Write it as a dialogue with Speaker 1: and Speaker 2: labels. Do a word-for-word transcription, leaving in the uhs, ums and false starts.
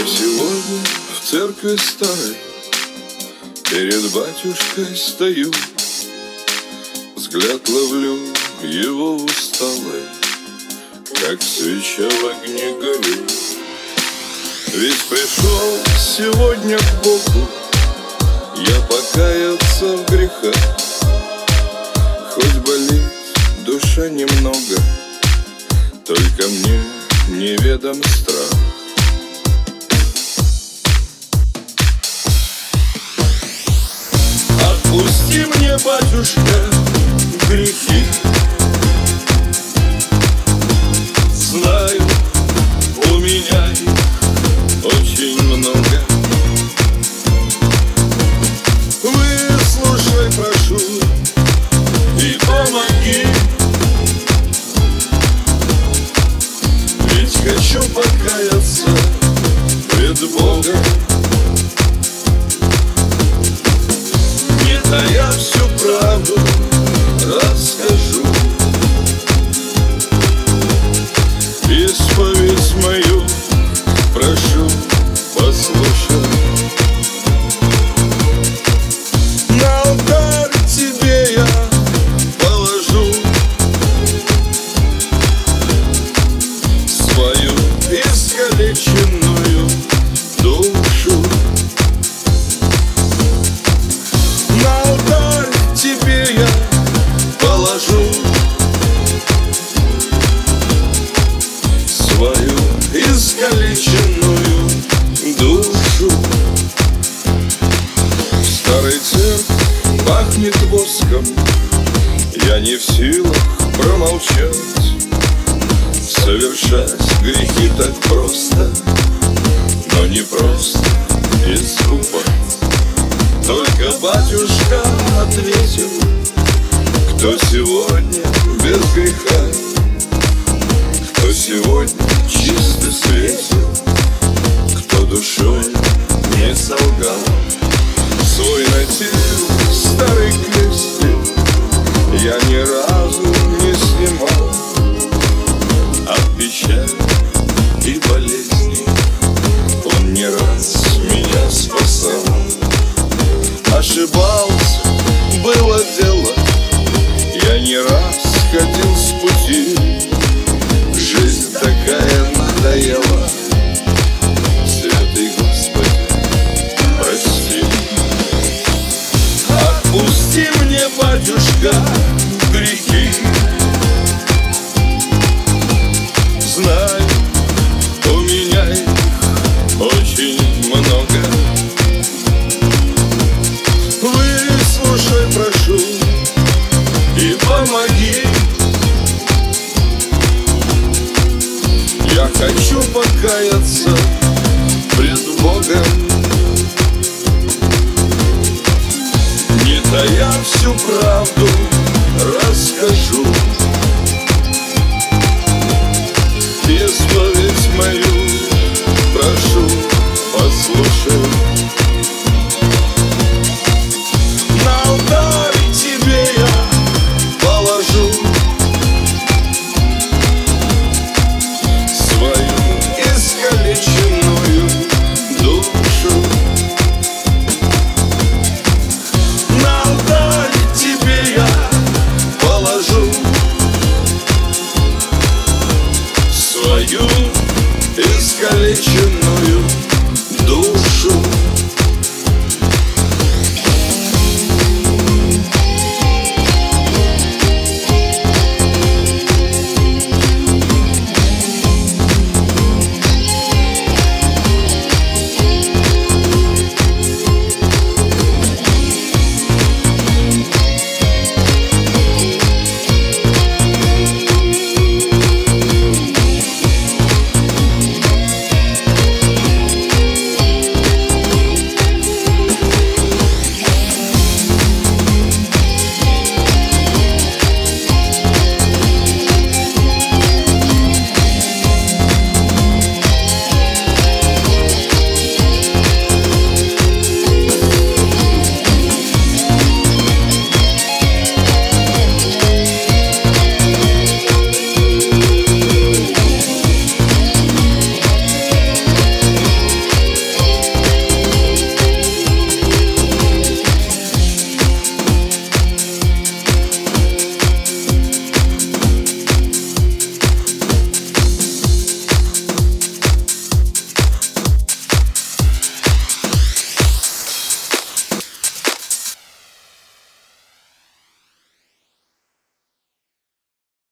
Speaker 1: сегодня в церкви старой перед батюшкой стою, взгляд ловлю его усталый, как свеча в огне горю. Ведь пришел сегодня к Богу я покаяться в грехах, хоть болит душа немного, только мне неведом страх. Отпусти мне, батюшка, грехи. Знаю, у меня их очень много. Выслушай, прошу, и помоги. Ведь хочу покаяться пред Богом. Да я всю правду расскажу, исповедь мою прошу послушай. На алтарь тебе я положу свою искалеченную душу. Тебе я положу свою искалеченную душу. В старой церкви пахнет воском, я не в силах промолчать. Совершать грехи так просто, но не просто искупать. Только батюшка ответил, кто сегодня без греха, кто сегодня чисто светил, кто душой не солгал. Свой нательный старый крестик я ни разу не снимал. От печали и болезней он не раз меня спасал. Ошибался, было дело, я не раз ходил с пути. Жизнь такая надоела, святый Господи, прости. Отпусти мне, батюшка, грехи. Знаю, у меня их очень много. Выслушай, прошу, и помоги. Я хочу покаяться пред Богом, не тая всю правду расскажу.